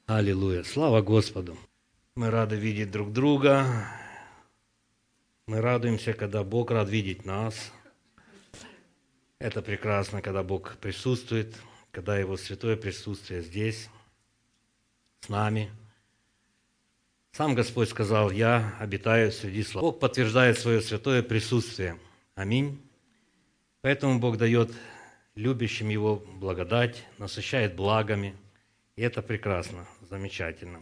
Аллилуйя! Слава Господу! Мы рады видеть друг друга. Мы радуемся, когда Бог рад видеть нас. Это прекрасно, когда Бог присутствует, когда Его святое присутствие здесь, с нами. Сам Господь сказал: «Я обитаю среди слов». Бог подтверждает свое святое присутствие. Аминь. Поэтому Бог дает любящим Его благодать, насыщает благами. И это прекрасно, замечательно.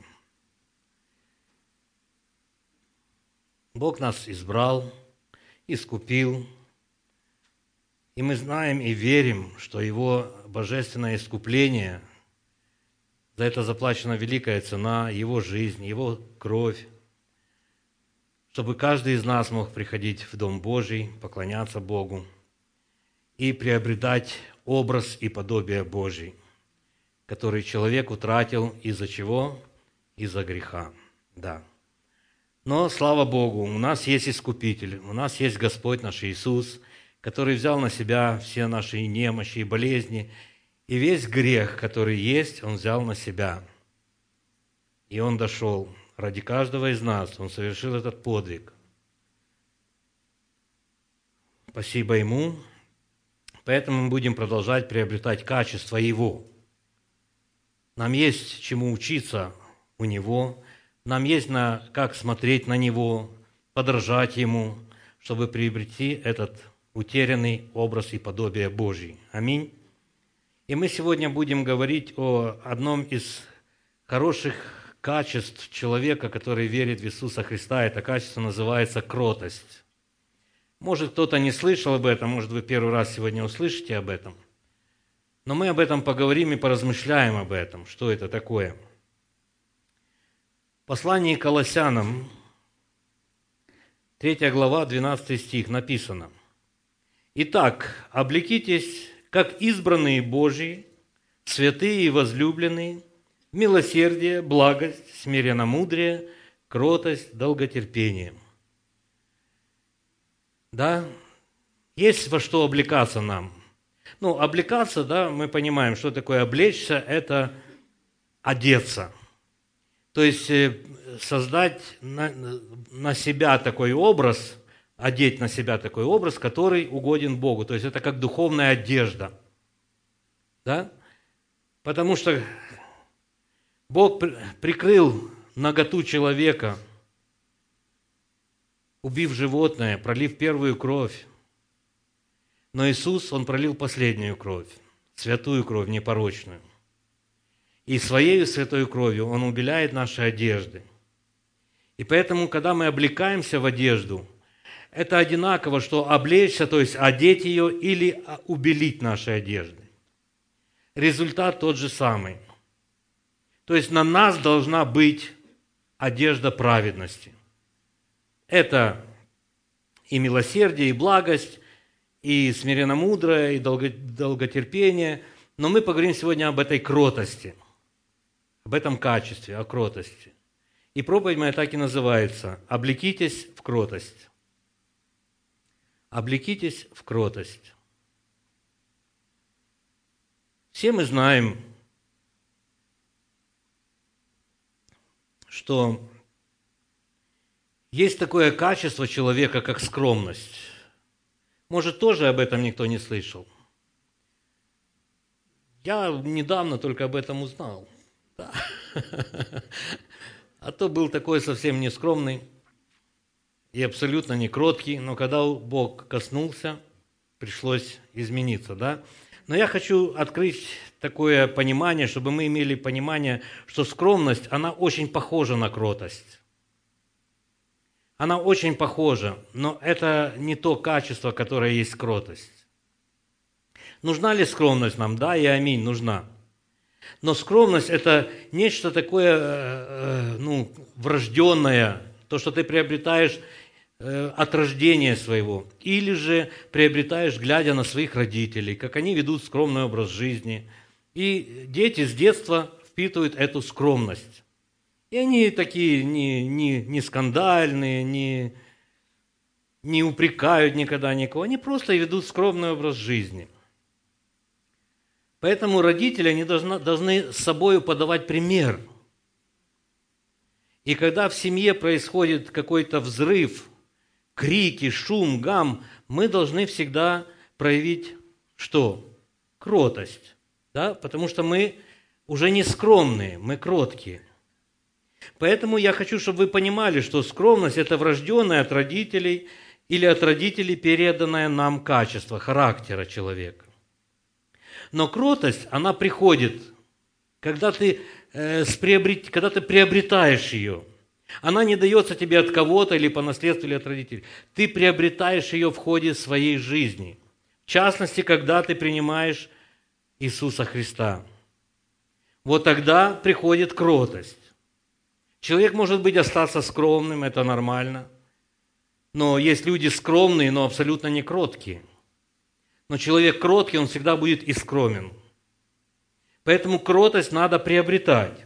Бог нас избрал, искупил, и мы знаем и верим, что Его божественное искупление, за это заплачена великая цена, Его жизнь, Его кровь, чтобы каждый из нас мог приходить в Дом Божий, поклоняться Богу и приобретать образ и подобие Божий, который человек утратил из-за чего? Из-за греха. Да. Но, слава Богу, у нас есть Искупитель, у нас есть Господь наш Иисус, который взял на себя все наши немощи и болезни, и весь грех, который есть, Он взял на себя. И Он дошел ради каждого из нас, Он совершил этот подвиг. Спасибо Ему. Поэтому мы будем продолжать приобретать качество Его. Нам есть чему учиться у Него, нам есть как смотреть на Него, подражать Ему, чтобы приобрести этот утерянный образ и подобие Божий. Аминь. И мы сегодня будем говорить о одном из хороших качеств человека, который верит в Иисуса Христа. Это качество называется кротость. Может, кто-то не слышал об этом, может, вы первый раз сегодня услышите об этом. Но мы об этом поговорим и поразмышляем об этом, что это такое. В послании к Колоссянам, 3 глава, 12 стих, написано: «Итак, облекитесь, как избранные Божьи, святые и возлюбленные, в милосердие, благость, смиренномудрие, кротость, долготерпение». Да, есть во что облекаться нам. Облекаться, да, мы понимаем, что такое облечься, это одеться. То есть создать на себя такой образ, одеть на себя такой образ, который угоден Богу. То есть это как духовная одежда. Да? Потому что Бог прикрыл наготу человека, убив животное, пролив первую кровь. Но Иисус, Он пролил последнюю кровь, святую кровь, непорочную. И Своей святой кровью Он убеляет наши одежды. И поэтому, когда мы облекаемся в одежду, это одинаково, что облечься, то есть одеть ее или убелить наши одежды. Результат тот же самый. То есть на нас должна быть одежда праведности. Это и милосердие, и благость, и смиренномудрое, и долготерпение. Но мы поговорим сегодня об этой кротости, об этом качестве, о кротости. И проповедь моя так и называется: «Облекитесь в кротость». Облекитесь в кротость. Все мы знаем, что есть такое качество человека, как скромность. Может, тоже об этом никто не слышал? Я недавно только об этом узнал. Да. А то был такой совсем нескромный и абсолютно не кроткий, но когда Бог коснулся, пришлось измениться, да? Но я хочу открыть такое понимание, чтобы мы имели понимание, что скромность, она очень похожа на кротость. Она очень похожа, но это не то качество, которое есть кротость. Нужна ли скромность нам? Да и аминь, нужна. Но скромность – это нечто такое, врожденное, то, что ты приобретаешь от рождения своего, или же приобретаешь, глядя на своих родителей, как они ведут скромный образ жизни. И дети с детства впитывают эту скромность. И они такие не скандальные, не упрекают никогда никого, они просто ведут скромный образ жизни. Поэтому родители, они должны с собой подавать пример. И когда в семье происходит какой-то взрыв, крики, шум, гам, мы должны всегда проявить что? Кротость. Да? Потому что мы уже не скромные, мы кроткие. Поэтому я хочу, чтобы вы понимали, что скромность – это врожденное от родителей или от родителей переданное нам качество, характера человека. Но кротость, она приходит, когда ты приобретаешь ее. Она не дается тебе от кого-то или по наследству, или от родителей. Ты приобретаешь ее в ходе своей жизни. В частности, когда ты принимаешь Иисуса Христа. Вот тогда приходит кротость. Человек может быть остаться скромным, это нормально. Но есть люди скромные, но абсолютно не кроткие. Но человек кроткий, он всегда будет и скромен. Поэтому кротость надо приобретать.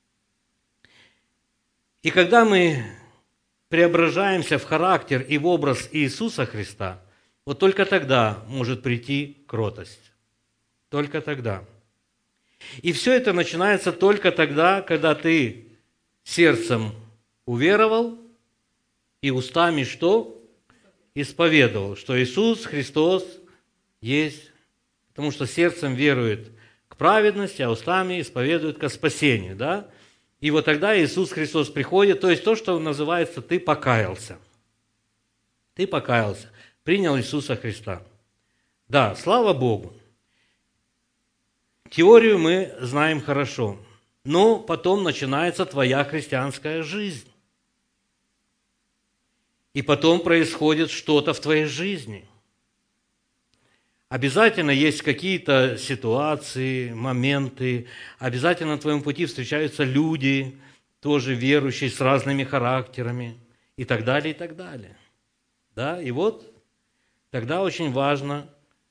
И когда мы преображаемся в характер и в образ Иисуса Христа, вот только тогда может прийти кротость. Только тогда. И все это начинается только тогда, когда ты сердцем уверовал и устами что? Исповедовал, что Иисус Христос есть. Потому что сердцем верует к праведности, а устами исповедует ко спасению. Да? И вот тогда Иисус Христос приходит, то есть то, что называется «ты покаялся». Ты покаялся, принял Иисуса Христа. Да, слава Богу. Теорию мы знаем хорошо, но потом начинается твоя христианская жизнь. И потом происходит что-то в твоей жизни. Обязательно есть какие-то ситуации, моменты, обязательно на твоем пути встречаются люди, тоже верующие, с разными характерами, и так далее, и так далее. Да? И вот тогда очень важно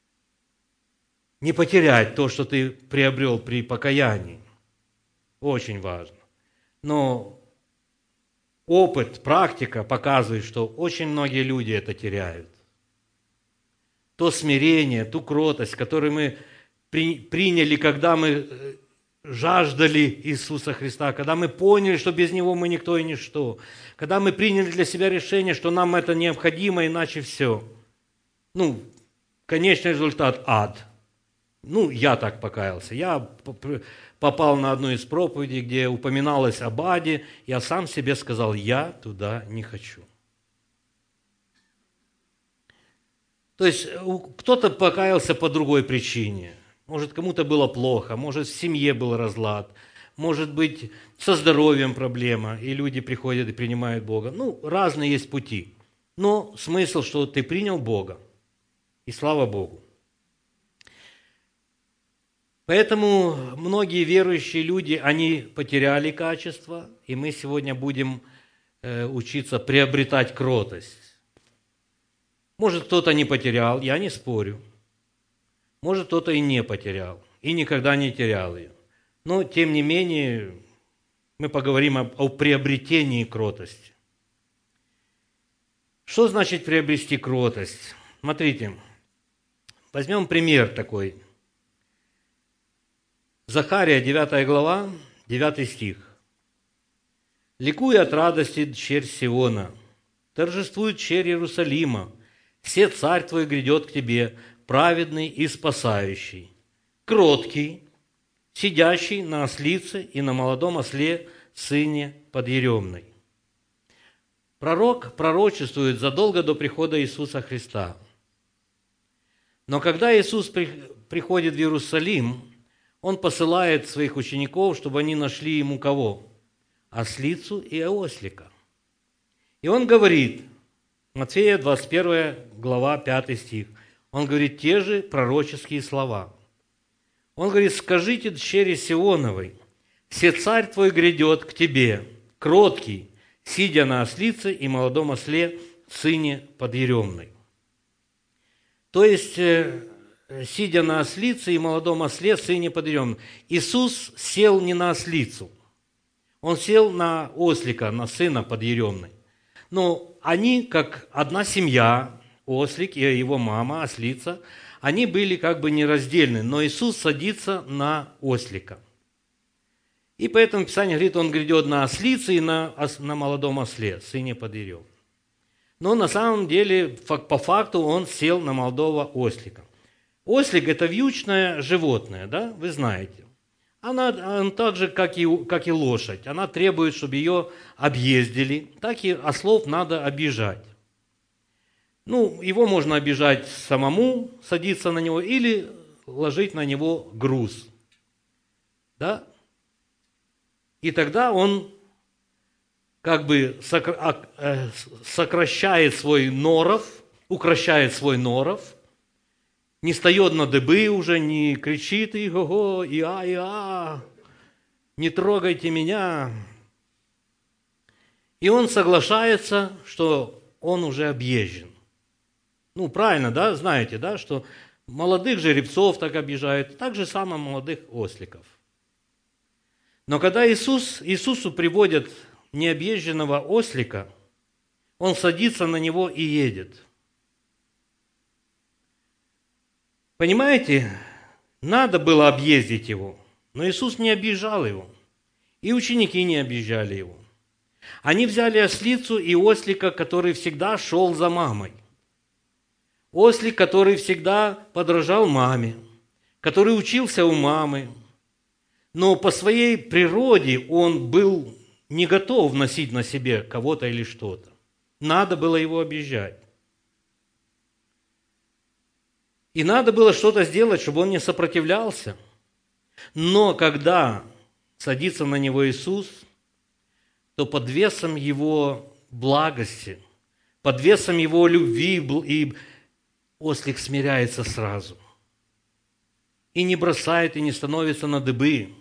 не потерять то, что ты приобрел при покаянии. Очень важно. Но опыт, практика показывает, что очень многие люди это теряют. То смирение, ту кротость, которую мы приняли, когда мы жаждали Иисуса Христа, когда мы поняли, что без Него мы никто и ничто, когда мы приняли для себя решение, что нам это необходимо, иначе все. Конечный результат – ад. Я так покаялся. Я попал на одну из проповедей, где упоминалось об аде. Я сам себе сказал, я туда не хочу. То есть кто-то покаялся по другой причине. Может, кому-то было плохо, может, в семье был разлад, может быть, со здоровьем проблема, и люди приходят и принимают Бога. Разные есть пути. Но смысл, что ты принял Бога, и слава Богу. Поэтому многие верующие люди, они потеряли качество, и мы сегодня будем учиться приобретать кротость. Может, кто-то не потерял, я не спорю. Может, кто-то и не потерял, и никогда не терял ее. Но, тем не менее, мы поговорим о приобретении кротости. Что значит приобрести кротость? Смотрите, возьмем пример такой. Захария, 9 глава, 9 стих. «Ликуй от радости, черь Сиона, торжествует черь Иерусалима, все царь твой грядет к тебе, праведный и спасающий, кроткий, сидящий на ослице и на молодом осле, сыне подъеремной». Пророк пророчествует задолго до прихода Иисуса Христа. Но когда Иисус приходит в Иерусалим, Он посылает своих учеников, чтобы они нашли Ему кого? Ослицу и ослика. И Он говорит, Матфея 21 глава, 5 стих, Он говорит те же пророческие слова. Он говорит, «Скажите дщери Сионовой, все царь твой грядет к тебе, кроткий, сидя на ослице и молодом осле, сыне подъеремной». То есть, сидя на ослице и молодом осле, сыне подъеремной. Иисус сел не на ослицу, Он сел на ослика, на сына подъеремной. Но они, как одна семья, ослик и его мама, ослица, они были как бы нераздельны, но Иисус садится на ослика. И поэтому Писание говорит, он грядет на ослице и на молодом осле, сыне подъерем. Но на самом деле, по факту, он сел на молодого ослика. Ослик – это вьючное животное, да, вы знаете. Она так же, как и лошадь, она требует, чтобы ее объездили, так и ослов надо обижать. Ну, его можно обижать самому, садиться на него, или ложить на него груз. Да? И тогда он как бы сокращает свой норов, укращает свой норов, не встает на дыбы уже, не кричит «И-го-го», «И-а», «Не трогайте меня». И он соглашается, что он уже объезжен. Ну, правильно, да, знаете, да, что молодых жеребцов так обижают, так же само молодых осликов. Но когда Иисусу приводят необъезженного ослика, он садится на него и едет. Понимаете, надо было объездить его, но Иисус не объезжал его, и ученики не объезжали его. Они взяли ослицу и ослика, который всегда шел за мамой. Ослик, который всегда подражал маме, который учился у мамы, но по своей природе он был не готов носить на себе кого-то или что-то. Надо было его объезжать. И надо было что-то сделать, чтобы он не сопротивлялся. Но когда садится на него Иисус, то под весом его благости, под весом его любви и ослик смиряется сразу. И не бросает, и не становится на дыбы.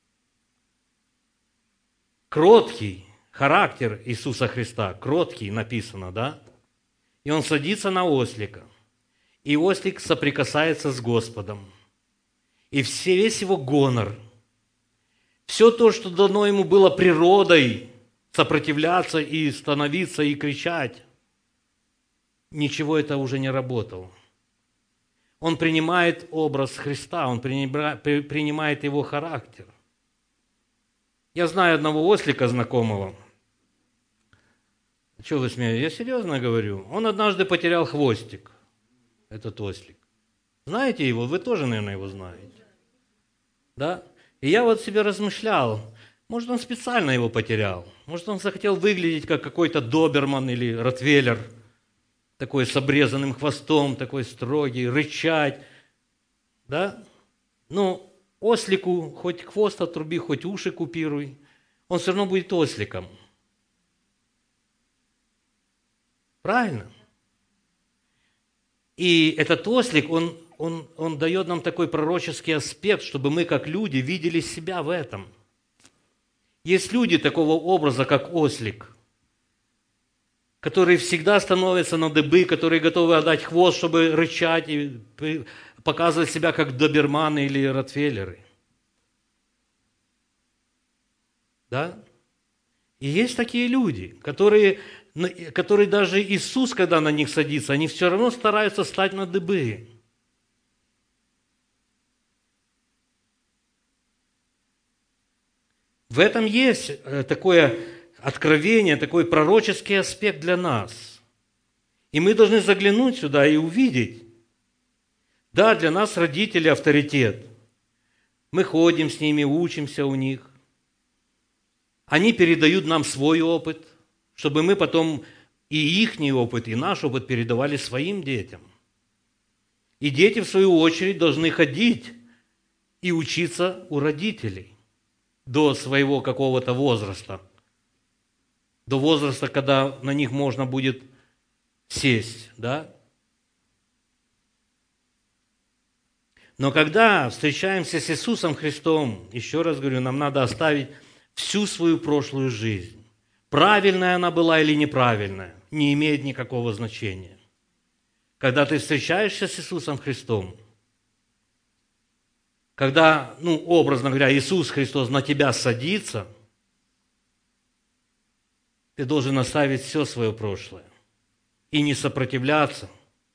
Кроткий характер Иисуса Христа, кроткий написано, да? И он садится на ослика. И ослик соприкасается с Господом. И весь его гонор, все то, что дано ему было природой, сопротивляться и становиться, и кричать, ничего это уже не работало. Он принимает образ Христа, он принимает его характер. Я знаю одного ослика знакомого. Чего вы смеетесь? Я серьезно говорю. Он однажды потерял хвостик, этот ослик. Знаете его? Вы тоже, наверное, его знаете. Да? И я вот себе размышлял, может, он специально его потерял. Может, он захотел выглядеть как какой-то доберман или ротвейлер, такой с обрезанным хвостом, такой строгий, рычать. Да? Но ослику хоть хвост отруби, хоть уши купируй, он все равно будет осликом. Правильно? И этот ослик, он дает нам такой пророческий аспект, чтобы мы, как люди, видели себя в этом. Есть люди такого образа, как ослик, которые всегда становятся на дыбы, которые готовы отдать хвост, чтобы рычать и показывать себя как доберманы или ротвейлеры. Да? И есть такие люди, которые даже Иисус, когда на них садится, они все равно стараются стать на дыбы. В этом есть такое откровение, такой пророческий аспект для нас. И мы должны заглянуть сюда и увидеть. Да, для нас родители авторитет. Мы ходим с ними, учимся у них. Они передают нам свой опыт, чтобы мы потом и ихний опыт, и наш опыт передавали своим детям. И дети, в свою очередь, должны ходить и учиться у родителей до своего какого-то возраста. До возраста, когда на них можно будет сесть, да? Но когда встречаемся с Иисусом Христом, еще раз говорю, нам надо оставить всю свою прошлую жизнь. Правильная она была или неправильная, не имеет никакого значения. Когда ты встречаешься с Иисусом Христом, когда, образно говоря, Иисус Христос на тебя садится, ты должен оставить все свое прошлое и не сопротивляться.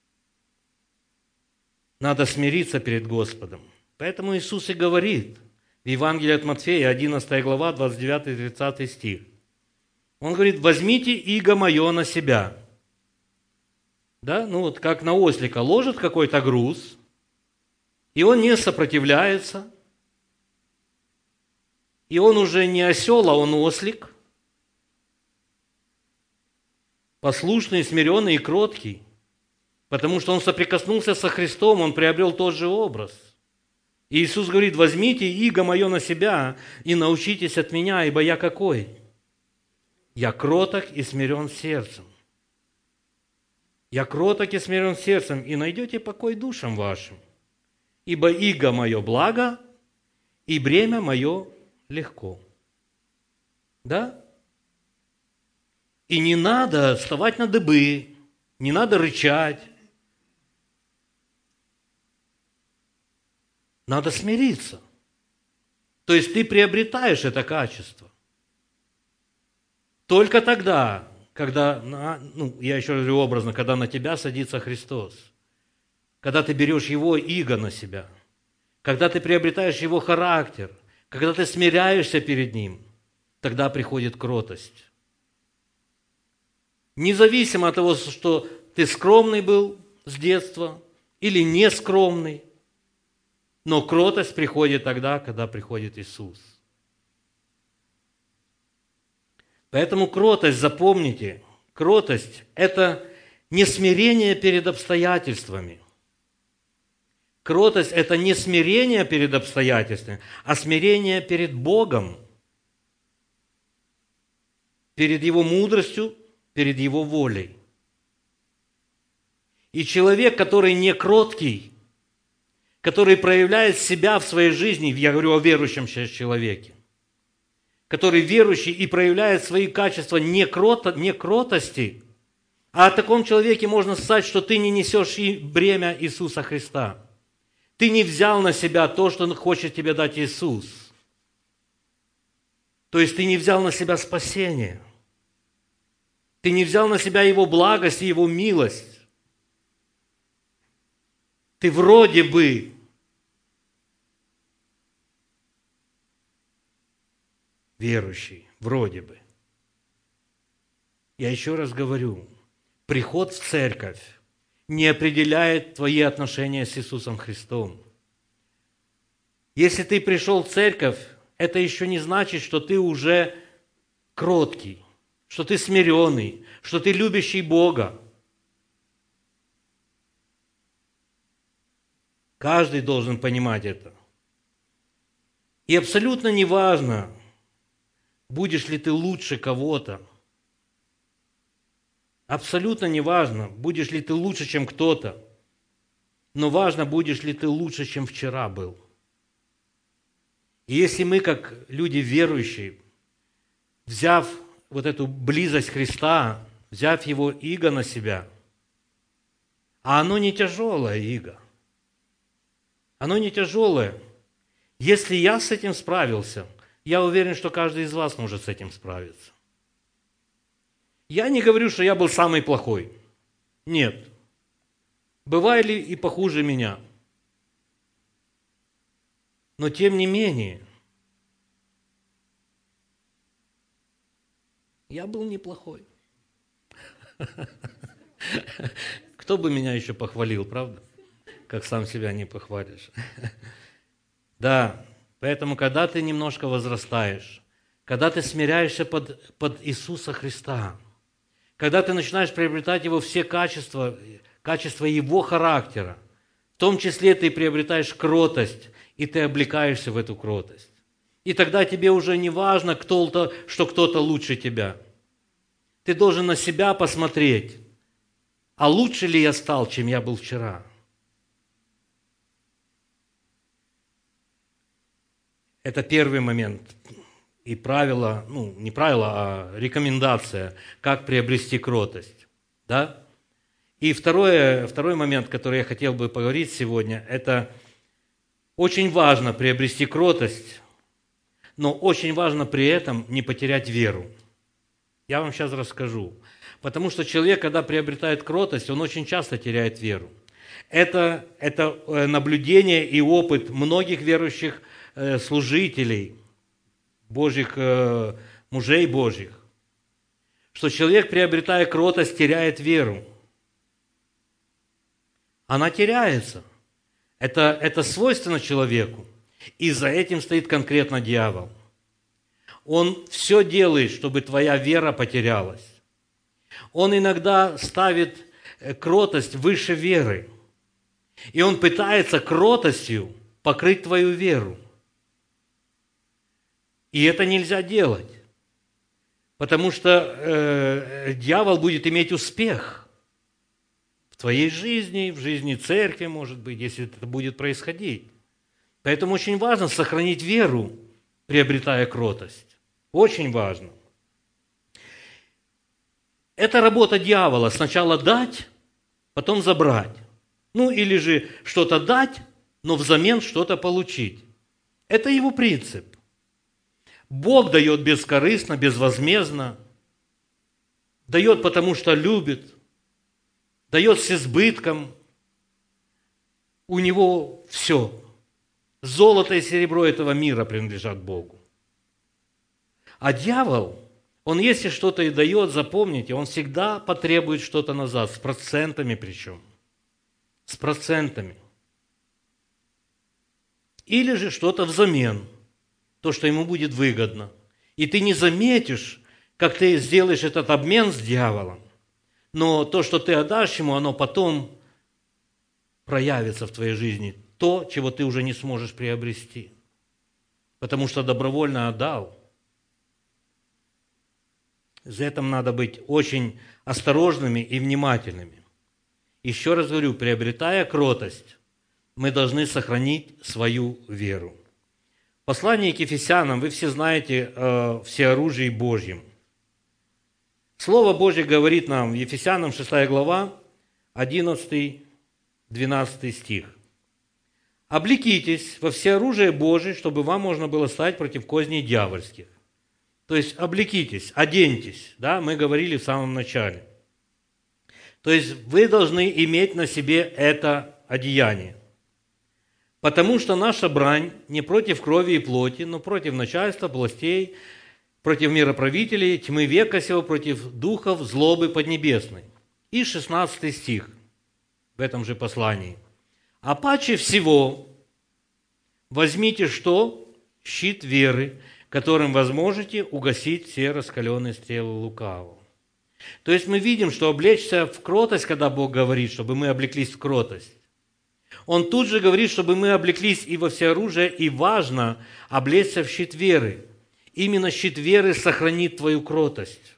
Надо смириться перед Господом. Поэтому Иисус и говорит, в Евангелии от Матфея, 11 глава, 29-30 стих. Он говорит: «Возьмите иго мое на себя». Да? Ну вот как на ослика ложит какой-то груз, и он не сопротивляется, и он уже не осел, а он ослик, послушный, смиренный и кроткий, потому что он соприкоснулся со Христом, он приобрел тот же образ. И Иисус говорит: «Возьмите иго мое на себя и научитесь от меня, ибо я какой? Я кроток и смирен сердцем. Я кроток и смирен сердцем, и найдете покой душам вашим. Ибо иго мое благо, и бремя мое легко». Да? И не надо вставать на дыбы, не надо рычать. Надо смириться. То есть ты приобретаешь это качество. Только тогда, когда, я еще говорю образно, когда на тебя садится Христос, когда ты берешь Его иго на себя, когда ты приобретаешь Его характер, когда ты смиряешься перед Ним, тогда приходит кротость. Независимо от того, что ты скромный был с детства или не скромный, но кротость приходит тогда, когда приходит Иисус. Поэтому кротость, запомните, кротость – это не смирение перед обстоятельствами. Кротость – это не смирение перед обстоятельствами, а смирение перед Богом, перед Его мудростью, перед Его волей. И человек, который не кроткий, который проявляет себя в своей жизни, я говорю о верующем сейчас человеке, который верующий и проявляет свои качества не кротости, а о таком человеке можно сказать, что ты не несешь и бремя Иисуса Христа. Ты не взял на себя то, что хочет тебе дать Иисус. То есть ты не взял на себя спасение. Ты не взял на себя Его благость и Его милость. Ты вроде бы верующий, вроде бы. Я еще раз говорю, приход в церковь не определяет твои отношения с Иисусом Христом. Если ты пришел в церковь, это еще не значит, что ты уже кроткий, что ты смиренный, что ты любящий Бога. Каждый должен понимать это. И абсолютно неважно, будешь ли ты лучше кого-то. Абсолютно неважно, будешь ли ты лучше, чем кто-то. Но важно, будешь ли ты лучше, чем вчера был. И если мы, как люди верующие, взяв вот эту близость Христа, взяв Его иго на себя, а оно не тяжелое иго, оно не тяжелое. Если я с этим справился, я уверен, что каждый из вас может с этим справиться. Я не говорю, что я был самый плохой. Нет. Бывали и похуже меня. Но тем не менее, я был неплохой. Кто бы меня еще похвалил, правда? Как сам себя не похвалишь. Да, поэтому, когда ты немножко возрастаешь, когда ты смиряешься под Иисуса Христа, когда ты начинаешь приобретать Его все качества Его характера, в том числе ты приобретаешь кротость, и ты облекаешься в эту кротость. И тогда тебе уже не важно, что кто-то лучше тебя. Ты должен на себя посмотреть, а лучше ли я стал, чем я был вчера? Это первый момент. И правило, не правило, а рекомендация, как приобрести кротость. Да? И второй момент, который я хотел бы поговорить сегодня, это очень важно приобрести кротость, но очень важно при этом не потерять веру. Я вам сейчас расскажу. Потому что человек, когда приобретает кротость, он очень часто теряет веру. Это наблюдение и опыт многих верующих служителей, Божьих, мужей Божьих, что человек, приобретая кротость, теряет веру. Она теряется. Это свойственно человеку. И за этим стоит конкретно дьявол. Он все делает, чтобы твоя вера потерялась. Он иногда ставит кротость выше веры. И он пытается кротостью покрыть твою веру. И это нельзя делать. Потому что дьявол будет иметь успех в твоей жизни, в жизни церкви, может быть, если это будет происходить. Поэтому очень важно сохранить веру, приобретая кротость. Очень важно. Это работа дьявола. Сначала дать, потом забрать. Ну, или же что-то дать, но взамен что-то получить. Это его принцип. Бог дает бескорыстно, безвозмездно. Дает, потому что любит. Дает с избытком. У него все. Золото и серебро этого мира принадлежат Богу. А дьявол, он если что-то и дает, запомните, он всегда потребует что-то назад, с процентами причем. С процентами. Или же что-то взамен, то, что ему будет выгодно. И ты не заметишь, как ты сделаешь этот обмен с дьяволом, но то, что ты отдашь ему, оно потом проявится в твоей жизни. То, чего ты уже не сможешь приобрести. Потому что добровольно отдал. За этим надо быть очень осторожными и внимательными. Еще раз говорю, приобретая кротость, мы должны сохранить свою веру. Послание к Ефесянам, вы все знаете о всеоружии Божьем. Слово Божье говорит нам в Ефесянам 6 глава, 11-12 стих. «Облекитесь во всеоружие Божие, чтобы вам можно было стать против козней дьявольских». То есть облекитесь, оденьтесь, да, мы говорили в самом начале. То есть вы должны иметь на себе это одеяние. Потому что наша брань не против крови и плоти, но против начальства, властей, против мироправителей, тьмы века сего, против духов злобы поднебесной. И 16 стих в этом же послании. «А паче всего возьмите что? Щит веры, которым возможете угасить все раскаленные стрелы лукавого». То есть мы видим, что облечься в кротость, когда Бог говорит, чтобы мы облеклись в кротость. Он тут же говорит, чтобы мы облеклись и во всеоружие, и важно облечься в щит веры. Именно щит веры сохранит твою кротость.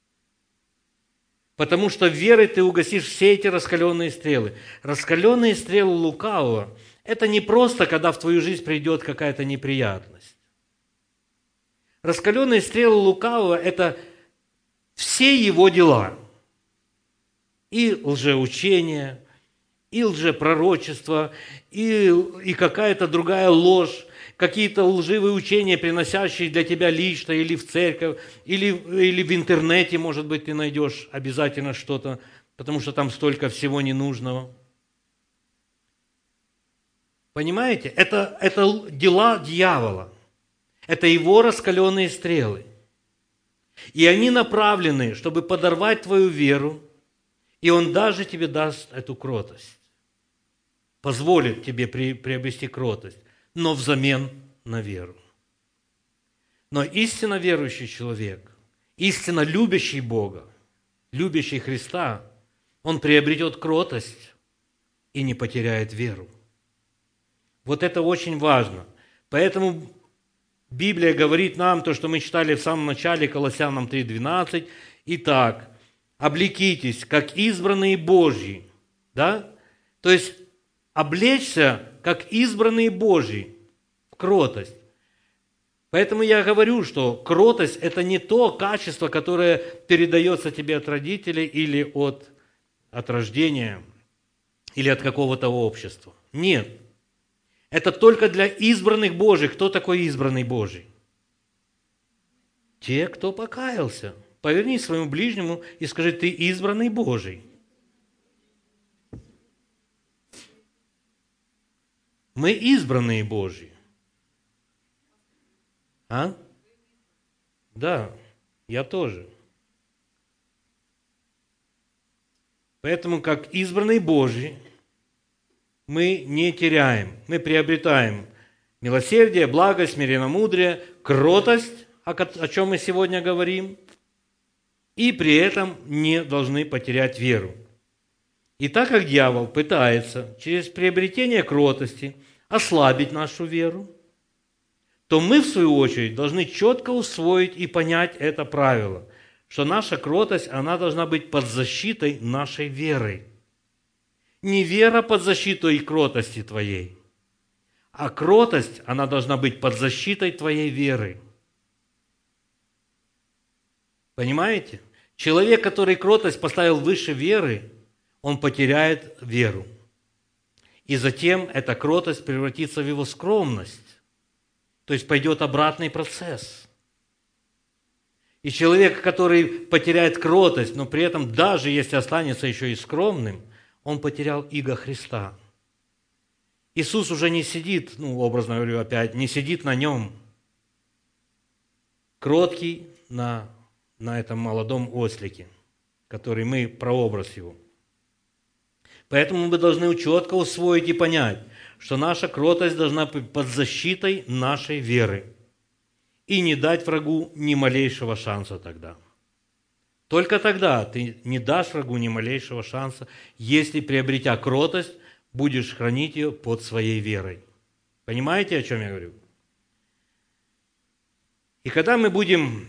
Потому что верой ты угасишь все эти раскаленные стрелы. Раскаленные стрелы лукавого – это не просто, когда в твою жизнь придет какая-то неприятность. Раскаленные стрелы лукавого – это все его дела. И лжеучение, и лжепророчество, и какая-то другая ложь, какие-то лживые учения, приносящие для тебя лично или в церковь, или в интернете, может быть, ты найдешь обязательно что-то, потому что там столько всего ненужного. Понимаете? Это дела дьявола. Это его раскаленные стрелы. И они направлены, чтобы подорвать твою веру, и он даже тебе даст эту кротость. Позволит тебе приобрести кротость, но взамен на веру. Но истинно верующий человек, истинно любящий Бога, любящий Христа, он приобретет кротость и не потеряет веру. Вот это очень важно. Поэтому Библия говорит нам то, что мы читали в самом начале, Колоссянам 3:12. Итак, облекитесь, как избранные Божьи. Да? То есть облечься, как избранные Божьи, в кротость. Поэтому я говорю, что кротость – это не то качество, которое передается тебе от родителей или от рождения, или от какого-то общества. Нет. Это только для избранных Божьих. Кто такой избранный Божий? Те, кто покаялся. Повернись своему ближнему и скажи: ты избранный Божий. Мы избранные Божьи. А? Да, я тоже. Поэтому, как избранный Божий, мы не теряем, мы приобретаем милосердие, благость, смиренномудрие, кротость, о чем мы сегодня говорим, и при этом не должны потерять веру. И так как дьявол пытается через приобретение кротости ослабить нашу веру, то мы, в свою очередь, должны четко усвоить и понять это правило, что наша кротость, она должна быть под защитой нашей веры. Не вера под защитой кротости твоей, а кротость, она должна быть под защитой твоей веры. Понимаете? Человек, который кротость поставил выше веры, он потеряет веру. И затем эта кротость превратится в его скромность. То есть пойдет обратный процесс. И человек, который потеряет кротость, но при этом даже если останется еще и скромным, он потерял иго Христа. Иисус уже не сидит, образно говорю опять, не сидит на нем, кроткий на этом молодом ослике, который мы прообраз его. Поэтому мы должны четко усвоить и понять, что наша кротость должна быть под защитой нашей веры и не дать врагу ни малейшего шанса тогда. Только тогда ты не дашь врагу ни малейшего шанса, если, приобретя кротость, будешь хранить ее под своей верой. Понимаете, о чем я говорю? И когда мы будем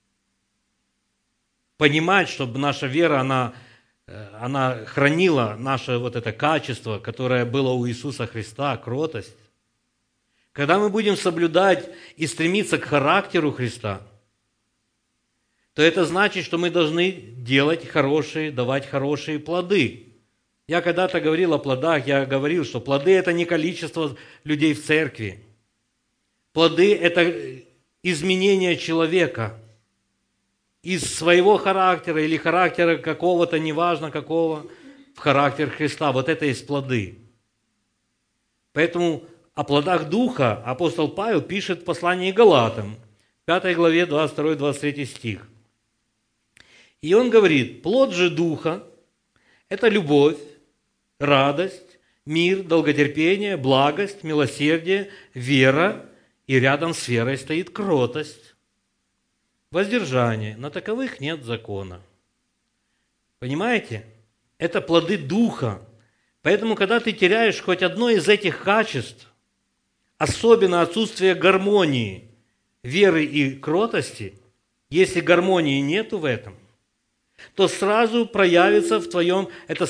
понимать, чтобы наша вера, она хранила наше вот это качество, которое было у Иисуса Христа, кротость, когда мы будем соблюдать и стремиться к характеру Христа, то это значит, что мы должны делать хорошие, давать хорошие плоды. Я когда-то говорил о плодах, я говорил, что плоды – это не количество людей в церкви. Плоды – это изменение человека из своего характера или характера какого-то, неважно какого, в характер Христа. Вот это и есть плоды. Поэтому о плодах Духа апостол Павел пишет в послании Галатам, 5 главе, 22-23 стих. И он говорит: плод же Духа – это любовь, радость, мир, долготерпение, благость, милосердие, вера, и рядом с верой стоит кротость, воздержание. На таковых нет закона. Понимаете? Это плоды Духа. Поэтому, когда ты теряешь хоть одно из этих качеств, особенно отсутствие гармонии, веры и кротости, если гармонии нету в этом, то сразу проявится в твоем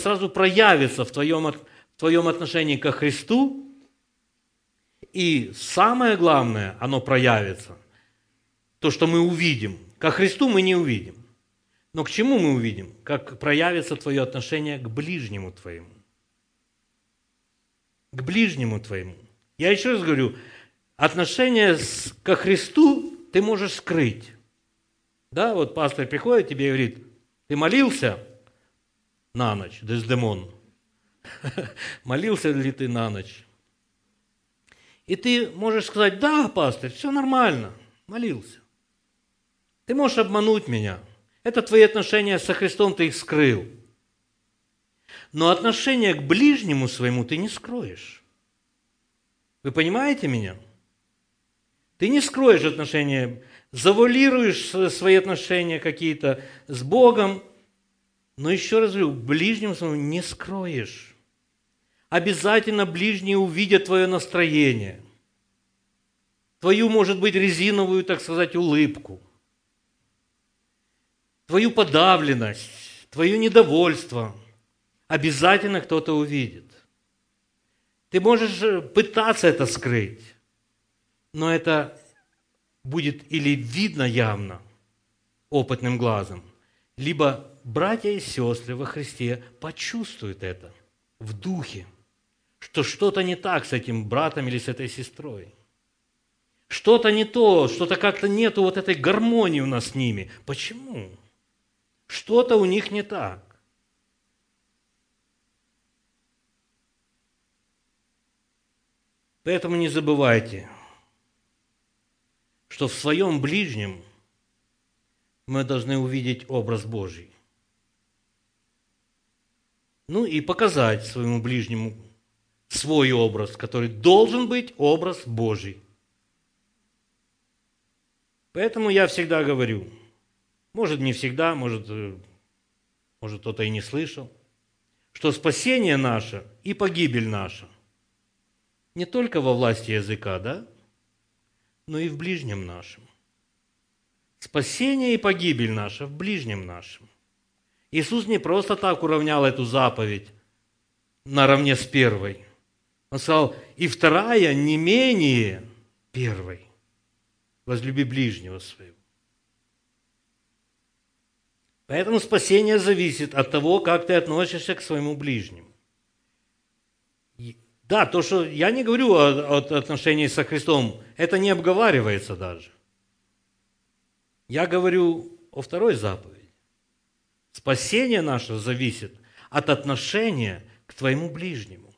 отношении ко Христу, и самое главное, оно проявится, то, что мы увидим. Ко Христу мы не увидим. Но к чему мы увидим? Как проявится твое отношение к ближнему твоему. К ближнему твоему. Я еще раз говорю, отношение ко Христу ты можешь скрыть. Да, вот пастор приходит тебе и говорит: ты молился на ночь, Дездемон? Молился ли ты на ночь? И ты можешь сказать: да, пастор, все нормально, молился. Ты можешь обмануть меня. Это твои отношения со Христом, ты их скрыл. Но отношение к ближнему своему ты не скроешь. Вы понимаете меня? Ты не скроешь отношения, завуалируешь свои отношения какие-то с Богом, но еще раз говорю, ближнему своему не скроешь. Обязательно ближние увидят твое настроение, твою, может быть, резиновую, так сказать, улыбку, твою подавленность, твое недовольство. Обязательно кто-то увидит. Ты можешь пытаться это скрыть, но это будет или видно явно опытным глазом, либо братья и сестры во Христе почувствуют это в духе, что что-то не так с этим братом или с этой сестрой. Что-то не то, что-то как-то нету вот этой гармонии у нас с ними. Почему? Что-то у них не так. Поэтому не забывайте, что в своем ближнем мы должны увидеть образ Божий. Ну и показать своему ближнему свой образ, который должен быть образ Божий. Поэтому я всегда говорю, может не всегда, может кто-то и не слышал, что спасение наше и погибель наша не только во власти языка, да, но и в ближнем нашем. Спасение и погибель наша в ближнем нашем. Иисус не просто так уравнял эту заповедь наравне с первой. Он сказал, и вторая не менее первой. Возлюби ближнего своего. Поэтому спасение зависит от того, как ты относишься к своему ближнему. Да, то, что я не говорю о отношении со Христом, это не обговаривается даже. Я говорю о второй заповеди. Спасение наше зависит от отношения к твоему ближнему.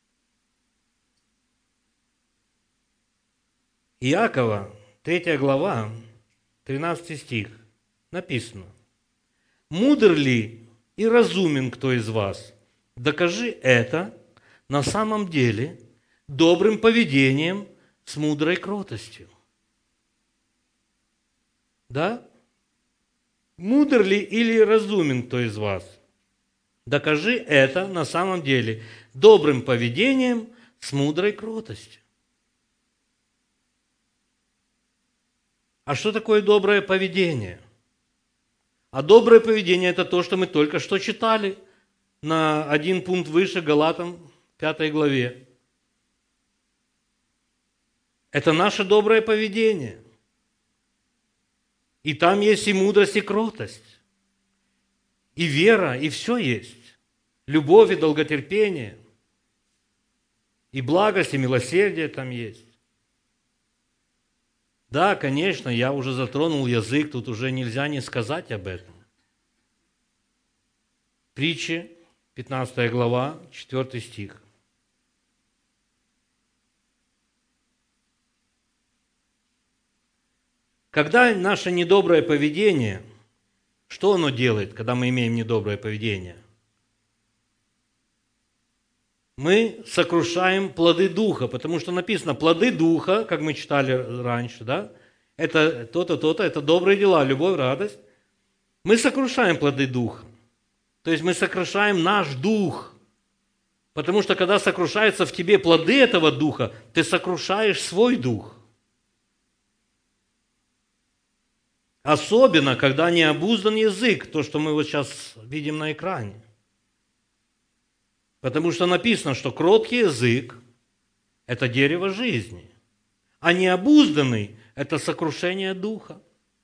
Иакова, 3 глава, 13 стих, написано. «Мудр ли и разумен кто из вас? Докажи это на самом деле добрым поведением с мудрой кротостью». Да? Мудр ли или разумен кто из вас? Докажи это на самом деле добрым поведением с мудрой кротостью. А что такое доброе поведение? А доброе поведение – это то, что мы только что читали на один пункт выше, Галатам, 5 главе. Это наше доброе поведение. И там есть и мудрость, и кротость, и вера, и все есть. Любовь и долготерпение, и благость, и милосердие там есть. Да, конечно, я уже затронул язык, тут уже нельзя не сказать об этом. Притчи, 15 глава, 4 стих. Когда наше недоброе поведение, что оно делает, когда мы имеем недоброе поведение? Мы сокрушаем плоды Духа, потому что написано, плоды Духа, как мы читали раньше, да, это то-то, то-то, это добрые дела, любовь, радость. Мы сокрушаем плоды Духа, то есть мы сокрушаем наш Дух, потому что когда сокрушаются в тебе плоды этого Духа, ты сокрушаешь свой Дух. Особенно, когда не обуздан язык, то, что мы вот сейчас видим на экране. Потому что написано, что кроткий язык – это дерево жизни, а необузданный – это сокрушение духа.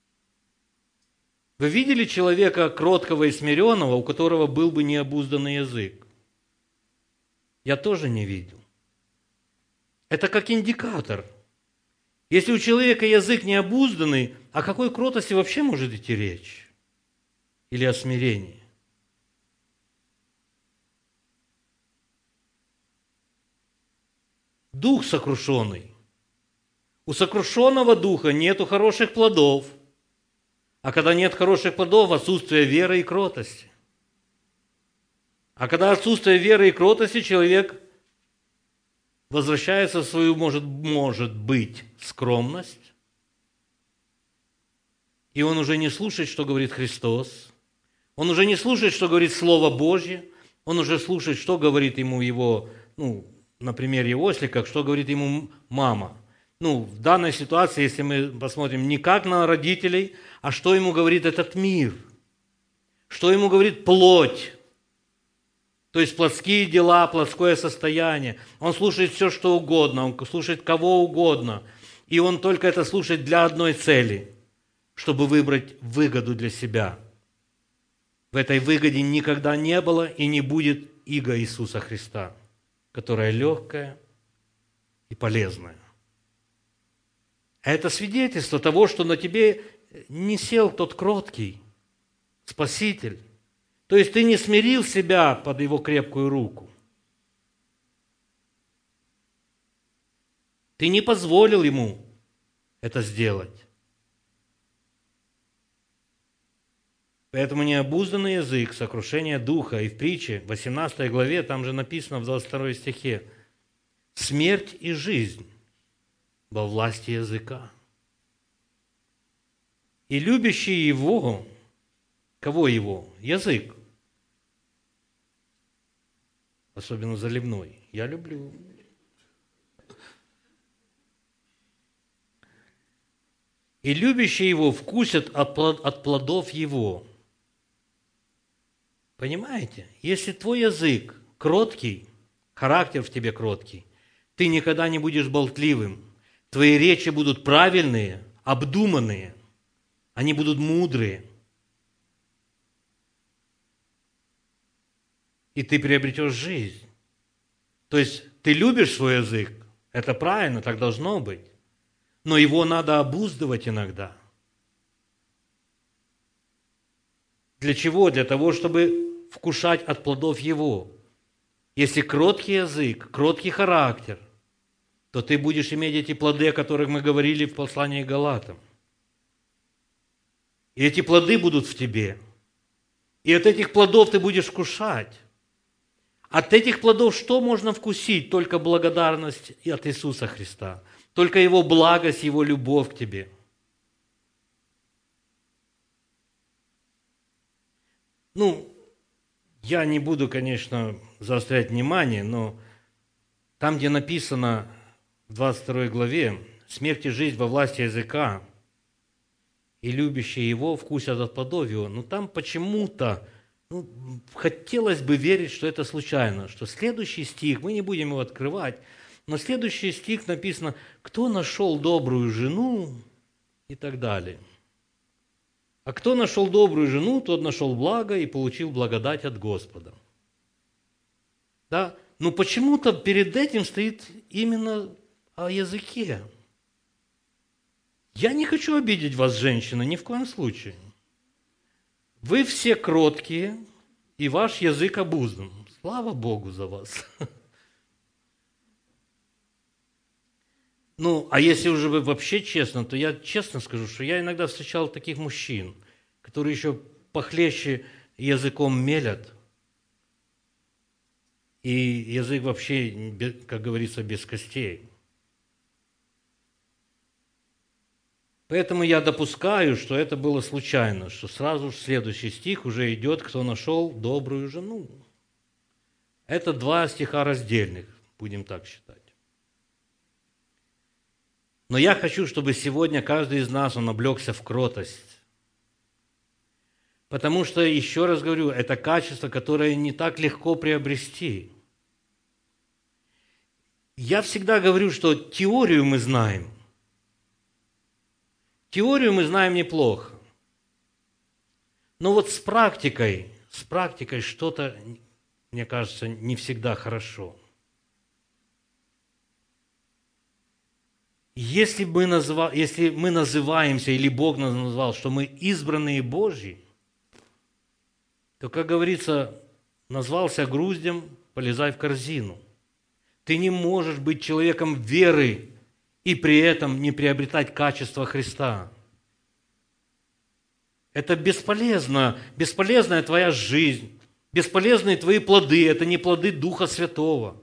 Вы видели человека кроткого и смиренного, у которого был бы необузданный язык? Я тоже не видел. Это как индикатор. Если у человека язык необузданный, о какой кротости вообще может идти речь? Или о смирении? Дух сокрушенный. У сокрушенного духа нету хороших плодов. А когда нет хороших плодов, отсутствие веры и кротости. А когда отсутствие веры и кротости, человек возвращается в свою, может быть, скромность. И он уже не слушает, что говорит Христос. Он уже не слушает, что говорит Слово Божье. Он уже слушает, что говорит ему его, на примере Ослика, что говорит ему мама. В данной ситуации, если мы посмотрим не как на родителей, а что ему говорит этот мир. Что ему говорит плоть. То есть плотские дела, плотское состояние. Он слушает все, что угодно, он слушает кого угодно. И он только это слушает для одной цели, чтобы выбрать выгоду для себя. В этой выгоде никогда не было и не будет иго Иисуса Христа, которая легкая и полезная. Это свидетельство того, что на тебе не сел тот кроткий Спаситель. То есть ты не смирил себя под Его крепкую руку. Ты не позволил Ему это сделать. Поэтому необузданный язык, сокрушение духа. И в притче, в 18 главе, там же написано в 22 стихе, смерть и жизнь во власти языка. И любящий его, кого его? Язык. Особенно заливной. Я люблю. И любящие его вкусят от плодов его. Понимаете? Если твой язык кроткий, характер в тебе кроткий, ты никогда не будешь болтливым. Твои речи будут правильные, обдуманные. Они будут мудрые. И ты приобретешь жизнь. То есть ты любишь свой язык. Это правильно, так должно быть. Но его надо обуздывать иногда. Для чего? Для того, чтобы вкушать от плодов его. Если кроткий язык, кроткий характер, то ты будешь иметь эти плоды, о которых мы говорили в послании к Галатам. И эти плоды будут в тебе. И от этих плодов ты будешь вкушать. От этих плодов что можно вкусить? Только благодарность от Иисуса Христа. Только Его благость, Его любовь к тебе. Я не буду, конечно, заострять внимание, но там, где написано в 22 главе, смерть и жизнь во власти языка, и любящие его вкусят от плодов его, там почему-то хотелось бы верить, что это случайно, что следующий стих, мы не будем его открывать, но следующий стих написано, кто нашел добрую жену и так далее. А кто нашел добрую жену, тот нашел благо и получил благодать от Господа. Да? Но почему-то перед этим стоит именно о языке. Я не хочу обидеть вас, женщины, ни в коем случае. Вы все кроткие, и ваш язык обуздан. Слава Богу за вас. А если уже вы вообще честно, то я честно скажу, что я иногда встречал таких мужчин, которые еще похлеще языком мелят, и язык вообще, как говорится, без костей. Поэтому я допускаю, что это было случайно, что сразу следующий стих уже идет, кто нашел добрую жену. Это 2 стиха раздельных, будем так считать. Но я хочу, чтобы сегодня каждый из нас, он облегся в кротость. Потому что, еще раз говорю, это качество, которое не так легко приобрести. Я всегда говорю, что теорию мы знаем. Теорию мы знаем неплохо. Но вот с практикой что-то, мне кажется, не всегда хорошо. Если мы называемся, или Бог нас назвал, что мы избранные Божьи, то, как говорится, назвался груздем, полезай в корзину. Ты не можешь быть человеком веры и при этом не приобретать качество Христа. Это бесполезно, бесполезная твоя жизнь, бесполезные твои плоды, это не плоды Духа Святого.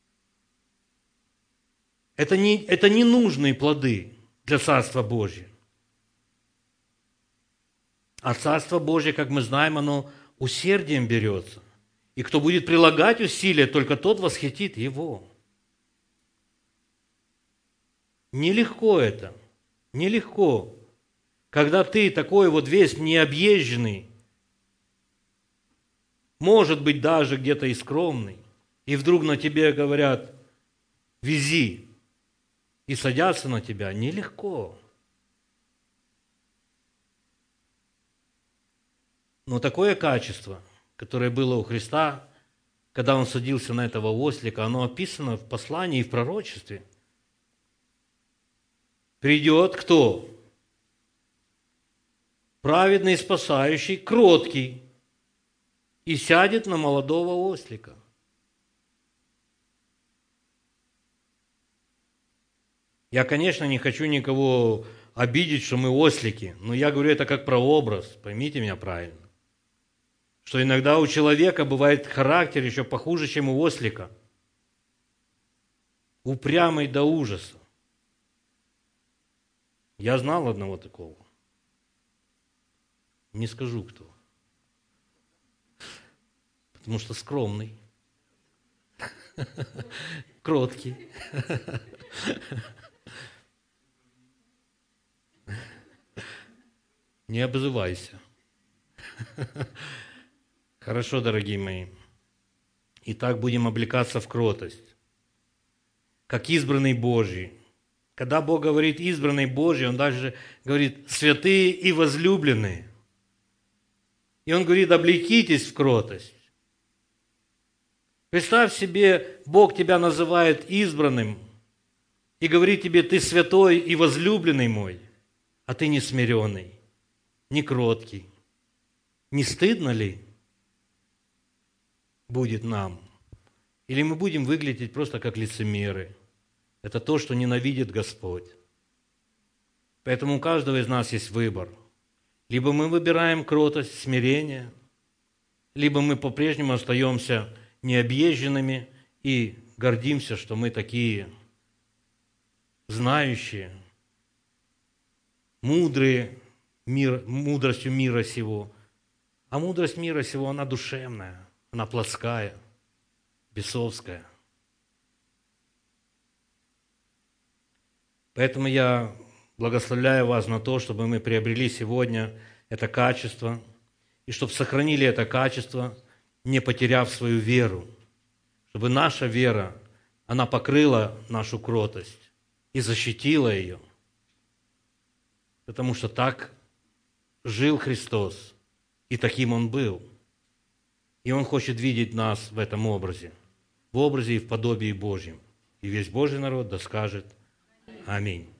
Это не нужные плоды для Царства Божьего. А Царство Божье, как мы знаем, оно усердием берется. И кто будет прилагать усилия, только тот восхитит его. Нелегко это, нелегко. Когда ты такой вот весь необъезженный, может быть, даже где-то и скромный, и вдруг на тебе говорят, вези, и садятся на тебя, нелегко. Но такое качество, которое было у Христа, когда Он садился на этого ослика, оно описано в послании и в пророчестве. Придет кто? Праведный, спасающий, кроткий, и сядет на молодого ослика. Я, конечно, не хочу никого обидеть, что мы ослики, но я говорю это как прообраз, поймите меня правильно. что иногда у человека бывает характер еще похуже, чем у ослика. Упрямый до ужаса. Я знал одного такого. Не скажу, кто. Потому что скромный. Кроткий. Не обзывайся. Хорошо, дорогие мои. Итак, будем облекаться в кротость. Как избранный Божий. Когда Бог говорит избранный Божий, Он даже говорит святые и возлюбленные. И Он говорит, облекитесь в кротость. Представь себе, Бог тебя называет избранным и говорит тебе, ты святой и возлюбленный мой, а ты не смиренный, не кроткий. Не стыдно ли будет нам? Или мы будем выглядеть просто как лицемеры? Это то, что ненавидит Господь. Поэтому у каждого из нас есть выбор. Либо мы выбираем кротость, смирение, либо мы по-прежнему остаемся необъезженными и гордимся, что мы такие знающие, мудрые мудростью мира сего. А мудрость мира сего, она душевная, она плотская, бесовская. Поэтому я благословляю вас на то, чтобы мы приобрели сегодня это качество, и чтобы сохранили это качество, не потеряв свою веру, чтобы наша вера, она покрыла нашу кротость и защитила ее, потому что так жил Христос, и таким Он был. И Он хочет видеть нас в этом образе, в образе и в подобии Божьем. И весь Божий народ да скажет Аминь.